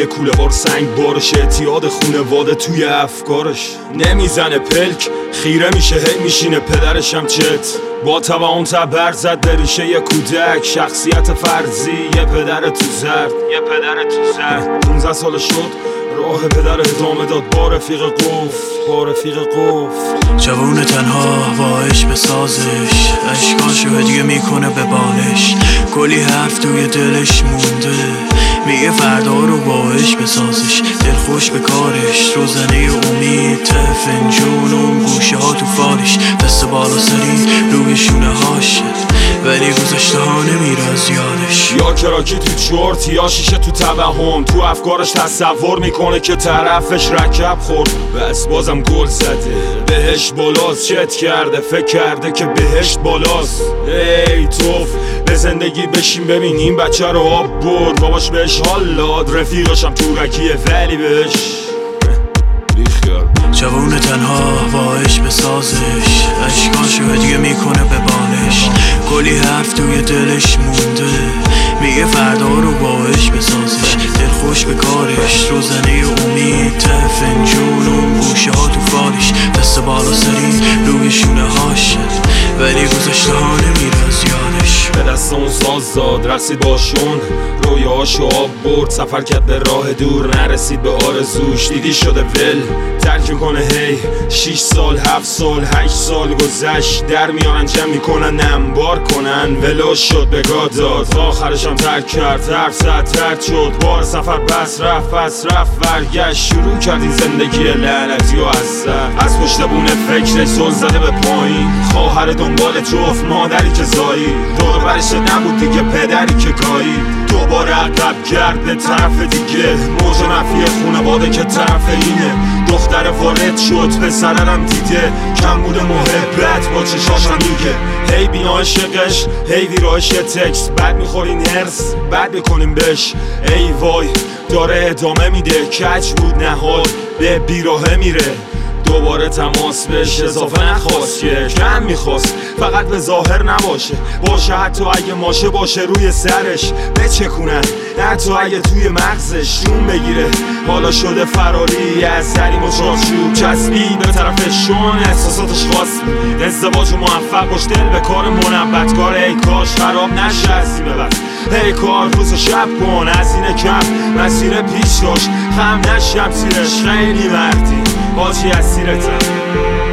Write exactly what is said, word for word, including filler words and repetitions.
کوله بار سنگ بارش، اعتیاد خونواده توی افکارش. نمیزنه پلک خیره میشه هی میشینه پدرشم چت با توان تبر زد به ریشه یه کودک. شخصیت فرضی یه پدر تو زرد، یه پدر تو زرد. پونزده سال شد راه پدر ادامه داد با رفیق قفل، با رفیق قفل. جوون تنها با عشق بسازش، اشکاشو هدیه میکنه به بالش. کلی حرف توی دلش مونده، میگه فردا رو با عشق بسازش. دل خوش به کارش، روزنه امید ته فنجون و گوشه ها تو فالش. دست بالا سری روی شونه هاشه، ولی گذشته ها نمیره از یادش. یا کراکی تو چورت یا شیشه تو توهم، تو افکارش تصور میکنه که طرفش رکب خورد. بس بازم گل زده بهش بالاست، چت کرده فکر کرده که بهشت بالاست. ای توف به زندگی بشین ببین این بچه رو آب برد. باباش بهش حال داد، رفیقشم تورکیه ولی بهش بیخیال. جوون تنها با عشق بسازش، اشکاشو هدیه میکنه به بالش. کلی حرف توی دلش مونده، میگه فردا رو با عشق بسازش. دل خوش به کارش، روزنه امید ته فنجون و گوشه ها تو فالش. دست بالا سری روی شونه هاشه، ولی گذشته ها نمیره از یادش. به دست اون ساز داد رقصید باشون، رویاهاشو آب برد. سفر کرد به راه دور نرسید به آرزوش. دیدی شده ول ترک میکنه هی. شیش سال هفت سال هشت سال گذشت، در میارن جمع میکنن انبار کنن. ولو شد به گاه داد، آخرشم ترک کرد. حرف زد ترک شد، بار سفر بس رفت بس رفت برگشت. شروع کرد این زندگی لعنتی و اصلا از پشت بونه فکرش زل زده به پایین. خواهر دنبال جفت مادری که زایی، دور برش نبود دیگه پدری که گایی. دوباره عقب کرد به طرف دیگه، موج نفی خونواده که طرف اینه. دختر وارد شد به سررم دیده، کم بوده محبت با چشاشم میگه. هی بی عاشقش هی ویراش یه تکس، بعد میخورین هرس بعد میکنیم بش. ای وای داره ادامه میده، کج بود نهاد به بیراهه میره. دوباره تماس بهش اضافه نخواست که کم میخواست، فقط به ظاهر نباشه. باشه حتی اگه ماشه باشه روی سرش بچکونن، حتی اگه توی مغزش جون بگیره. حالا شده فراری از سریم و چارچوب، چسبی به طرفشون احساساتش خواست. ازدواج موفق باش دل به کار منبت کار. ای کاش خراب نشه از این ببر، ای کار روز و شب کن از این کم. مسیر پیش داشت خم نشم سیرش، خیلی مردی باچی از سیرتم.